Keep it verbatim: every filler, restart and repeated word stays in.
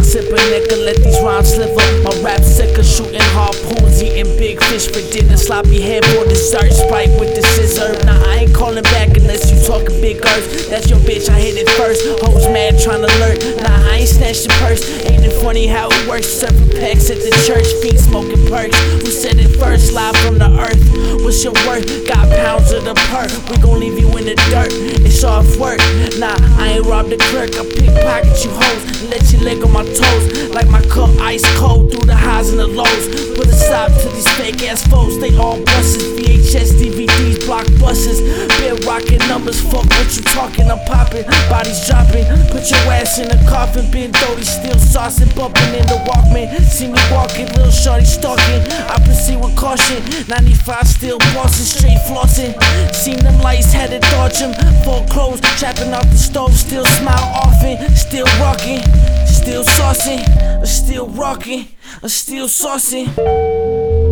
sip a nigga, let these rhymes sliver. My rap sicker, shooting harpoons, eating big fish for dinner. Sloppy head for dessert, Sprite with the scissor. Nah, I ain't calling back unless you talking big earth. That's your bitch, I hit it first. Hoes mad tryna lurk. Nah, I ain't snatched your purse. Ain't it funny how it works? Serving packs at the church, feet smoking perks. Who said it first? Live from the earth. What's your worth? Got pounds of the perk. We gon' leave you in the dirt. It's off work. Nah, I ain't robbed the clerk. I pickpocket you hoes and let you lick on my toes. Like my cup ice cold through the highs and the lows. Put a stop to these fake ass foes. They all buses. V H S, D V Ds, blockbusters. Been rocking numbers. Fuck what you talking. I'm popping. Bodies dropping. Put your ass in a coffin. Been dirty, still saucing. Bumping in the Walkman. See me walking. Little shorty stalking. I proceed with caution. ninety-five still bossing. Straight flossing. Seen them lights, had to dodge them. Full clothes. Trapping off the stove. Still smile often. Still rocking. Still saucing. Still rocking. Still saucing.